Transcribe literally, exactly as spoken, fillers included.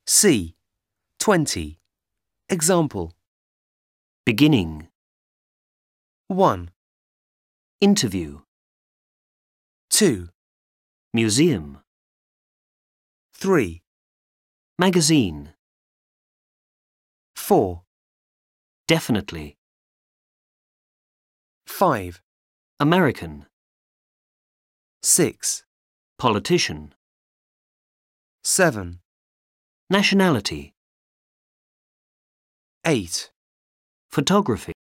C. twenty. Example. Beginning. one, Interview. two, Museum. three, Magazine. four, Definitely. five, American. six, Politician. seven, Nationality. eight. Photography.